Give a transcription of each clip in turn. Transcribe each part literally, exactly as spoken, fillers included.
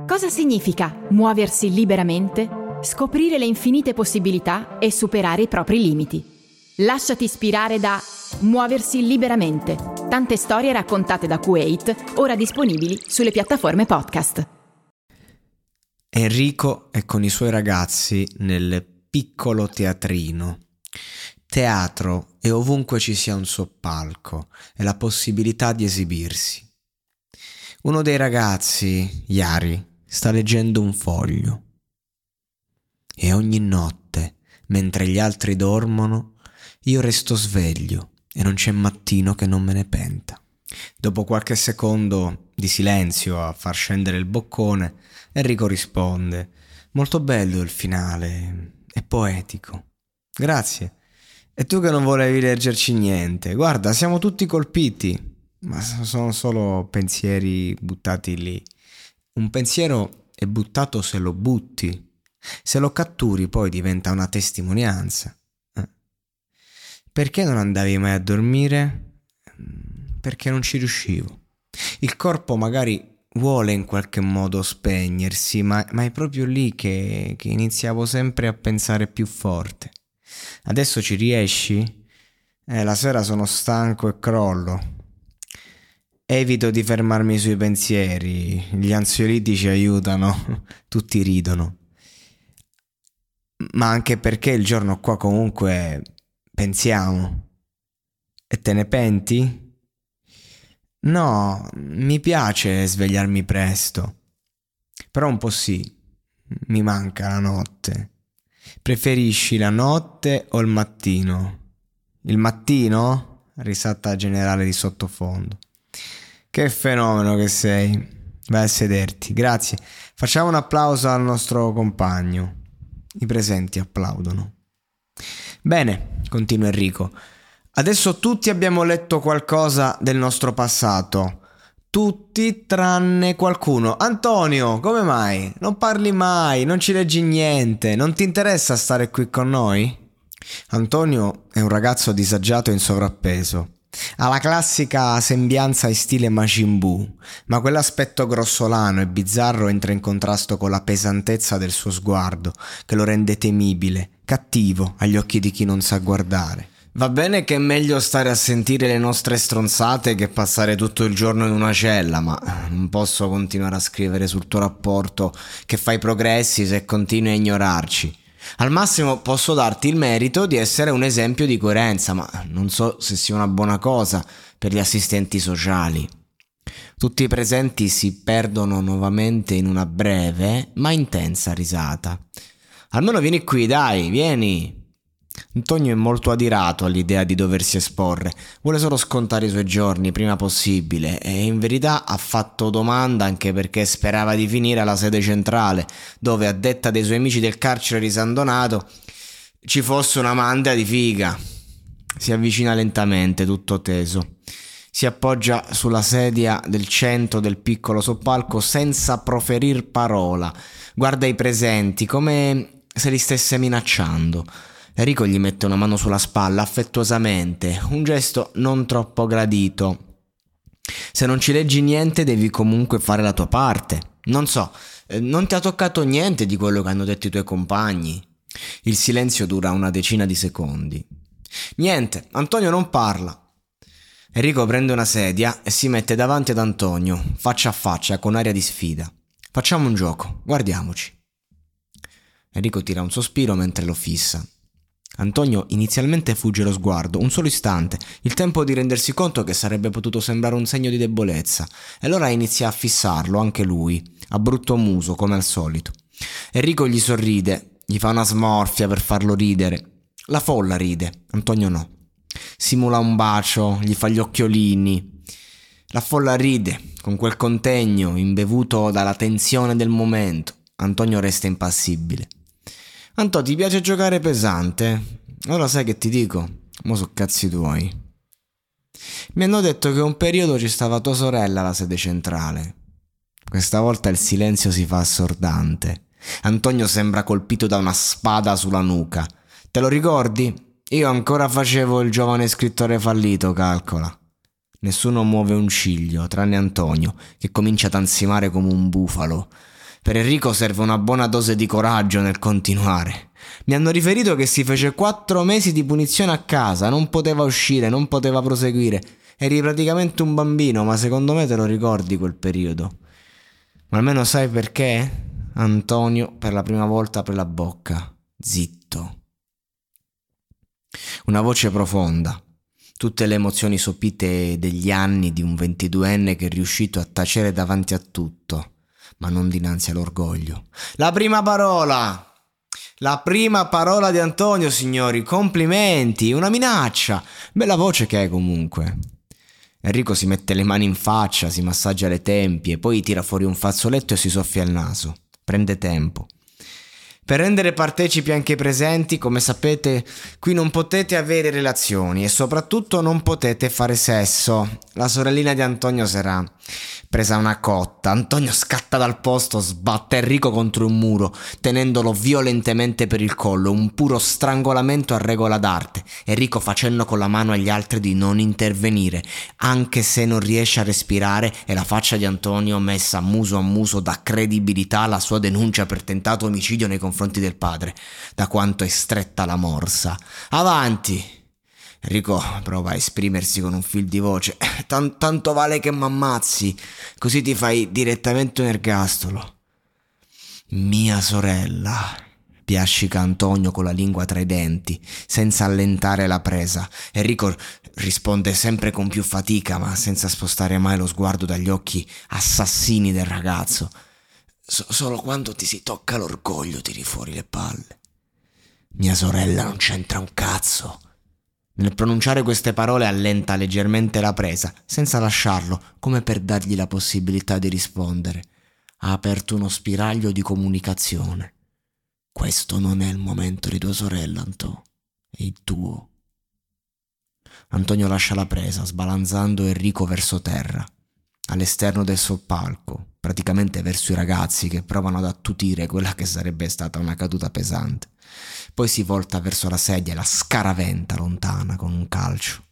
Cosa significa muoversi liberamente, scoprire le infinite possibilità e superare i propri limiti? Lasciati ispirare da Muoversi liberamente. Tante storie raccontate da Kuwait, ora disponibili sulle piattaforme podcast. Enrico è con i suoi ragazzi nel piccolo teatrino. Teatro è ovunque ci sia un soppalco e la possibilità di esibirsi. Uno dei ragazzi, Yari, sta leggendo un foglio. E ogni notte, mentre gli altri dormono, io resto sveglio e non c'è mattino che non me ne penta. Dopo qualche secondo di silenzio a far scendere il boccone, Enrico risponde: molto bello il finale, è poetico. Grazie. E tu che non volevi leggerci niente? Guarda, siamo tutti colpiti. Ma sono solo pensieri buttati lì. Un pensiero è buttato se lo butti. Se lo catturi poi diventa una testimonianza. Eh. Perché non andavi mai a dormire? Perché non ci riuscivo. Il corpo magari vuole in qualche modo spegnersi, ma, ma è proprio lì che, che iniziavo sempre a pensare più forte. Adesso ci riesci? Eh, la sera sono stanco e crollo. Evito di fermarmi sui pensieri, gli ansiolitici aiutano, tutti ridono. Ma anche perché il giorno qua comunque pensiamo. E te ne penti? No, mi piace svegliarmi presto. Però un po' sì, mi manca la notte. Preferisci la notte o il mattino? Il mattino? Risata generale di sottofondo. Che fenomeno che sei. Vai a sederti, grazie. Facciamo un applauso al nostro compagno. I presenti applaudono. Bene, continua Enrico. Adesso tutti abbiamo letto qualcosa del nostro passato. Tutti tranne qualcuno. Antonio, come mai? Non parli mai, non ci leggi niente. Non ti interessa stare qui con noi? Antonio è un ragazzo disagiato e in sovrappeso. Ha la classica sembianza in stile Majin Buu, ma quell'aspetto grossolano e bizzarro entra in contrasto con la pesantezza del suo sguardo, che lo rende temibile, cattivo agli occhi di chi non sa guardare. Va bene che è meglio stare a sentire le nostre stronzate che passare tutto il giorno in una cella, ma non posso continuare a scrivere sul tuo rapporto che fai progressi se continui a ignorarci. Al massimo posso darti il merito di essere un esempio di coerenza, ma non so se sia una buona cosa per gli assistenti sociali. Tutti i presenti si perdono nuovamente in una breve ma intensa risata. Almeno vieni qui, dai, vieni. Antonio è molto adirato all'idea di doversi esporre, vuole solo scontare i suoi giorni prima possibile e in verità ha fatto domanda anche perché sperava di finire alla sede centrale, dove a detta dei suoi amici del carcere di San Donato ci fosse una mandria di figa. Si avvicina lentamente, tutto teso. Si appoggia sulla sedia del centro del piccolo soppalco senza proferir parola. Guarda i presenti come se li stesse minacciando. Enrico gli mette una mano sulla spalla affettuosamente, un gesto non troppo gradito. Se non ci leggi niente devi comunque fare la tua parte. Non so, non ti ha toccato niente di quello che hanno detto i tuoi compagni? Il silenzio dura una decina di secondi. Niente, Antonio non parla. Enrico prende una sedia e si mette davanti ad Antonio, faccia a faccia, con aria di sfida. Facciamo un gioco, guardiamoci. Enrico tira un sospiro mentre lo fissa. Antonio inizialmente fugge lo sguardo, un solo istante, il tempo di rendersi conto che sarebbe potuto sembrare un segno di debolezza, e allora inizia a fissarlo anche lui, a brutto muso come al solito. Enrico gli sorride, gli fa una smorfia per farlo ridere. La folla ride, Antonio no. Simula un bacio, gli fa gli occhiolini. La folla ride, con quel contegno imbevuto dalla tensione del momento. Antonio resta impassibile. Antò, ti piace giocare pesante? Ora sai che ti dico? Mo' so cazzi tuoi. Mi hanno detto che un periodo ci stava tua sorella alla sede centrale. Questa volta il silenzio si fa assordante. Antonio sembra colpito da una spada sulla nuca. Te lo ricordi? Io ancora facevo il giovane scrittore fallito, calcola. Nessuno muove un ciglio, tranne Antonio, che comincia ad ansimare come un bufalo. Per Enrico serve una buona dose di coraggio nel continuare. Mi hanno riferito che si fece quattro mesi di punizione a casa, non poteva uscire, non poteva proseguire. Eri praticamente un bambino, ma secondo me te lo ricordi quel periodo. Ma almeno sai perché? Antonio per la prima volta apre la bocca. Zitto. Una voce profonda. Tutte le emozioni sopite degli anni di un ventiduenne che è riuscito a tacere davanti a tutto, ma non dinanzi all'orgoglio. La prima parola! La prima parola di Antonio, signori, complimenti, una minaccia. Bella voce che è comunque. Enrico si mette le mani in faccia, si massaggia le tempie, poi tira fuori un fazzoletto e si soffia il naso. Prende tempo. Per rendere partecipi anche i presenti, come sapete, qui non potete avere relazioni e soprattutto non potete fare sesso. La sorellina di Antonio sarà presa una cotta. Antonio scatta dal posto, sbatte Enrico contro un muro, tenendolo violentemente per il collo, un puro strangolamento a regola d'arte. Enrico fa cenno con la mano agli altri di non intervenire, anche se non riesce a respirare, e la faccia di Antonio, messa muso a muso, dà credibilità alla sua denuncia per tentato omicidio nei confronti del padre, da quanto è stretta la morsa. Avanti! Enrico prova a esprimersi con un fil di voce. Tant- tanto vale che m'ammazzi, così ti fai direttamente un ergastolo. Mia sorella, piascica Antonio con la lingua tra i denti, senza allentare la presa. Enrico risponde sempre con più fatica, ma senza spostare mai lo sguardo dagli occhi assassini del ragazzo. So- solo quando ti si tocca l'orgoglio tiri fuori le palle. Mia sorella non c'entra un cazzo. Nel pronunciare queste parole allenta leggermente la presa, senza lasciarlo, come per dargli la possibilità di rispondere. Ha aperto uno spiraglio di comunicazione. Questo non è il momento di tua sorella, Antò, è il tuo. Antonio lascia la presa, sbalanzando Enrico verso terra, all'esterno del soppalco, praticamente verso i ragazzi che provano ad attutire quella che sarebbe stata una caduta pesante. Poi si volta verso la sedia e la scaraventa lontana con un calcio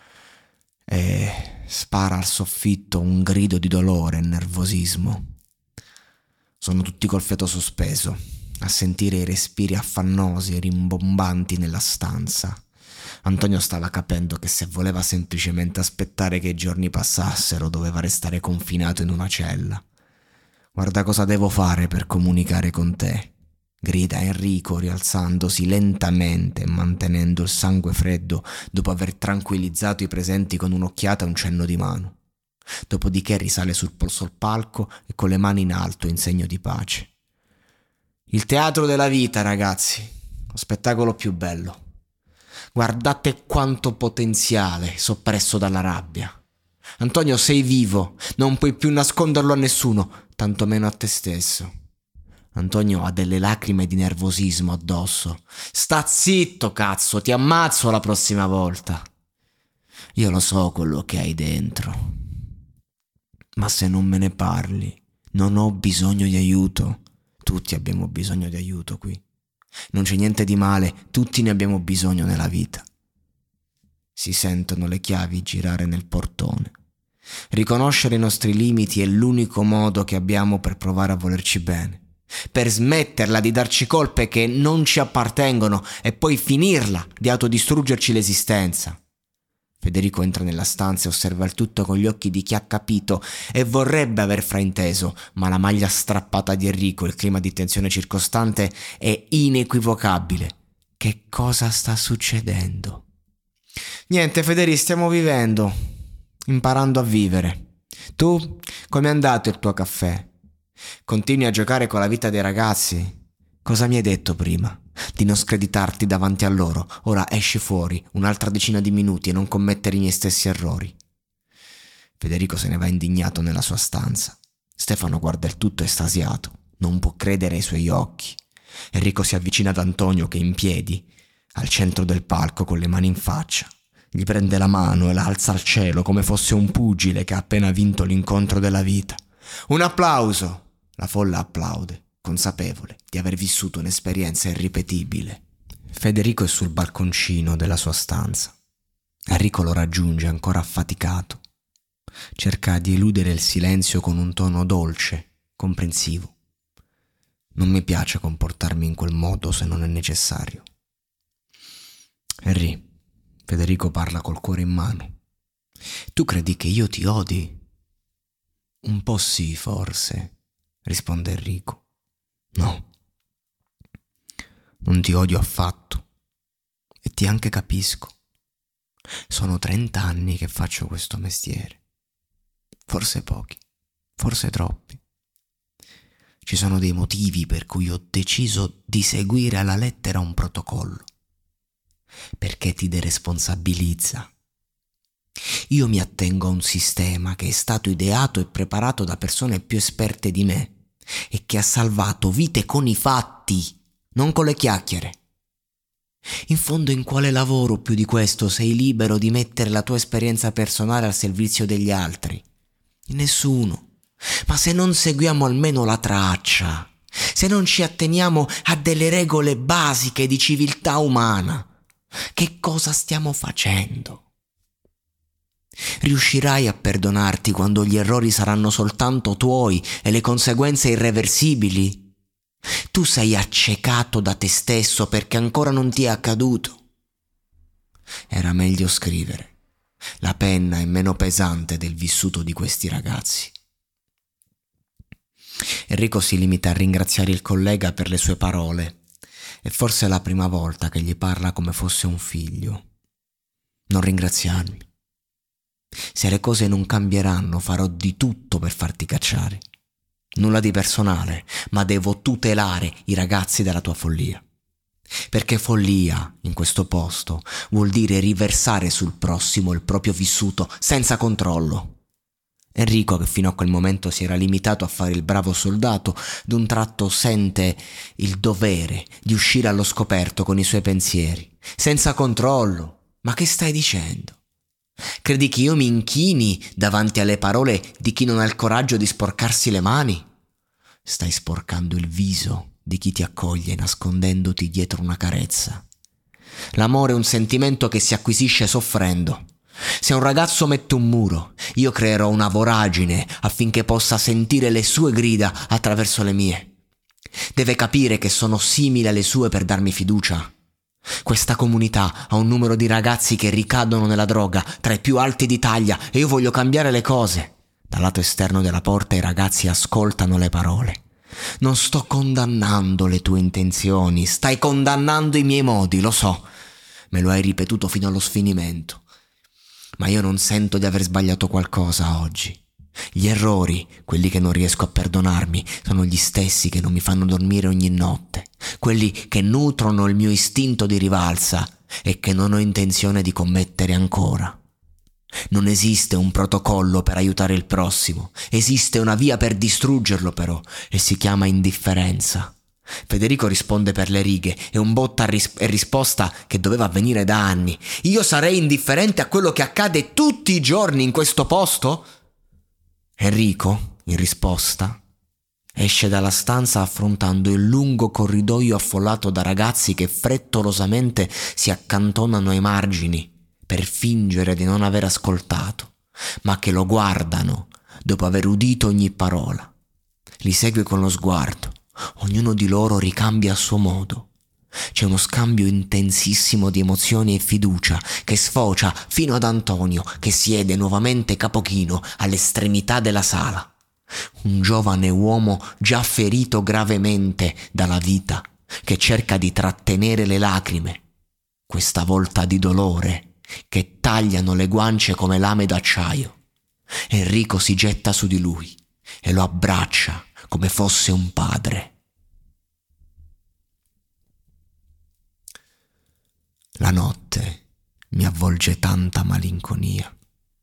e spara al soffitto un grido di dolore e nervosismo. Sono tutti col fiato sospeso, a sentire i respiri affannosi e rimbombanti nella stanza. Antonio stava capendo che se voleva semplicemente aspettare che i giorni passassero doveva restare confinato in una cella. Guarda cosa devo fare per comunicare con te, grida Enrico rialzandosi lentamente e mantenendo il sangue freddo dopo aver tranquillizzato i presenti con un'occhiata e un cenno di mano. Dopodiché risale sul polso al palco e con le mani in alto in segno di pace. Il teatro della vita, ragazzi, lo spettacolo più bello. Guardate quanto potenziale soppresso dalla rabbia. Antonio, sei vivo, non puoi più nasconderlo a nessuno, tantomeno a te stesso. Antonio ha delle lacrime di nervosismo addosso. Sta zitto, cazzo, ti ammazzo la prossima volta. Io lo so quello che hai dentro. Ma se non me ne parli, non ho bisogno di aiuto. Tutti abbiamo bisogno di aiuto qui. Non c'è niente di male, tutti ne abbiamo bisogno nella vita. Si sentono le chiavi girare nel portone. Riconoscere i nostri limiti è l'unico modo che abbiamo per provare a volerci bene. Per smetterla di darci colpe che non ci appartengono e poi finirla di autodistruggerci l'esistenza. Federico entra nella stanza e osserva il tutto con gli occhi di chi ha capito e vorrebbe aver frainteso, ma la maglia strappata di Enrico e il clima di tensione circostante è inequivocabile. Che cosa sta succedendo? Niente, Federico, stiamo vivendo, imparando a vivere. Tu, com'è andato il tuo caffè? Continui a giocare con la vita dei ragazzi? Cosa mi hai detto prima? Di non screditarti davanti a loro. Ora esci fuori un'altra decina di minuti e non commettere i miei stessi errori. Federico se ne va indignato nella sua stanza. Stefano guarda il tutto estasiato. Non può credere ai suoi occhi. Enrico si avvicina ad Antonio che è in piedi, al centro del palco con le mani in faccia. Gli prende la mano e la alza al cielo come fosse un pugile che ha appena vinto l'incontro della vita. Un applauso! La folla applaude, consapevole di aver vissuto un'esperienza irripetibile. Federico è sul balconcino della sua stanza. Enrico lo raggiunge ancora affaticato. Cerca di eludere il silenzio con un tono dolce, comprensivo. Non mi piace comportarmi in quel modo se non è necessario. Henry, Federico parla col cuore in mano. Tu credi che io ti odi? Un po' sì, forse, risponde Enrico. No, non ti odio affatto e ti anche capisco. Sono trent'anni che faccio questo mestiere. Forse pochi, forse troppi. Ci sono dei motivi per cui ho deciso di seguire alla lettera un protocollo. Perché ti deresponsabilizza. Io mi attengo a un sistema che è stato ideato e preparato da persone più esperte di me e che ha salvato vite con i fatti, non con le chiacchiere. In fondo, in quale lavoro più di questo sei libero di mettere la tua esperienza personale al servizio degli altri? In nessuno. Ma se non seguiamo almeno la traccia, se non ci atteniamo a delle regole basiche di civiltà umana, che cosa stiamo facendo? Riuscirai a perdonarti quando gli errori saranno soltanto tuoi e le conseguenze irreversibili? Tu sei accecato da te stesso perché ancora non ti è accaduto. Era meglio scrivere. La penna è meno pesante del vissuto di questi ragazzi. Enrico si limita a ringraziare il collega per le sue parole. È forse la prima volta che gli parla come fosse un figlio. Non ringraziarmi. Se le cose non cambieranno, farò di tutto per farti cacciare. Nulla di personale, ma devo tutelare i ragazzi dalla tua follia. Perché follia, in questo posto, vuol dire riversare sul prossimo il proprio vissuto senza controllo. Enrico, che fino a quel momento si era limitato a fare il bravo soldato, d'un tratto sente il dovere di uscire allo scoperto con i suoi pensieri, senza controllo. Ma che stai dicendo? Credi che io mi inchini davanti alle parole di chi non ha il coraggio di sporcarsi le mani? Stai sporcando il viso di chi ti accoglie nascondendoti dietro una carezza. L'amore è un sentimento che si acquisisce soffrendo. Se un ragazzo mette un muro, io creerò una voragine affinché possa sentire le sue grida attraverso le mie. Deve capire che sono simile alle sue per darmi fiducia. Questa comunità ha un numero di ragazzi che ricadono nella droga tra i più alti d'Italia e io voglio cambiare le cose. Dal lato esterno della porta i ragazzi ascoltano le parole. Non sto condannando le tue intenzioni, stai condannando i miei modi, lo so. Me lo hai ripetuto fino allo sfinimento. Ma io non sento di aver sbagliato qualcosa oggi. Gli errori, quelli che non riesco a perdonarmi, sono gli stessi che non mi fanno dormire ogni notte, quelli che nutrono il mio istinto di rivalsa e che non ho intenzione di commettere ancora. Non esiste un protocollo per aiutare il prossimo, esiste una via per distruggerlo però, e si chiama indifferenza. Federico risponde per le righe e un botta ris- e risposta che doveva avvenire da anni. Io sarei indifferente a quello che accade tutti i giorni in questo posto? Enrico, in risposta, esce dalla stanza affrontando il lungo corridoio affollato da ragazzi che frettolosamente si accantonano ai margini per fingere di non aver ascoltato, ma che lo guardano dopo aver udito ogni parola. Li segue con lo sguardo. Ognuno di loro ricambia a suo modo. C'è uno scambio intensissimo di emozioni e fiducia che sfocia fino ad Antonio, che siede nuovamente capochino all'estremità della sala. Un giovane uomo già ferito gravemente dalla vita, che cerca di trattenere le lacrime, questa volta di dolore, che tagliano le guance come lame d'acciaio. Enrico si getta su di lui e lo abbraccia come fosse un padre. La notte mi avvolge tanta malinconia,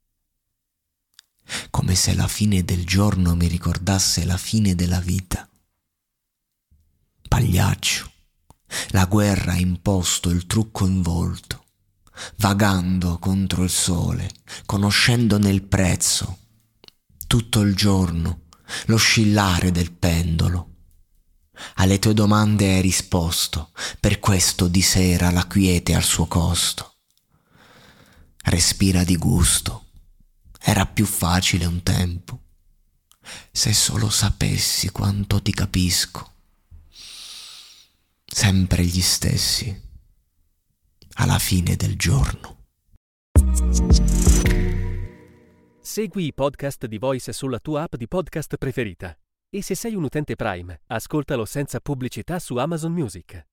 come se la fine del giorno mi ricordasse la fine della vita. Pagliaccio, la guerra ha imposto il trucco in volto, vagando contro il sole, conoscendone il prezzo, tutto il giorno l'oscillare del pendolo. Alle tue domande hai risposto, per questo di sera la quiete al suo costo. Respira di gusto, era più facile un tempo. Se solo sapessi quanto ti capisco, sempre gli stessi, alla fine del giorno. Segui i podcast di Voice sulla tua app di podcast preferita. E se sei un utente Prime, ascoltalo senza pubblicità su Amazon Music.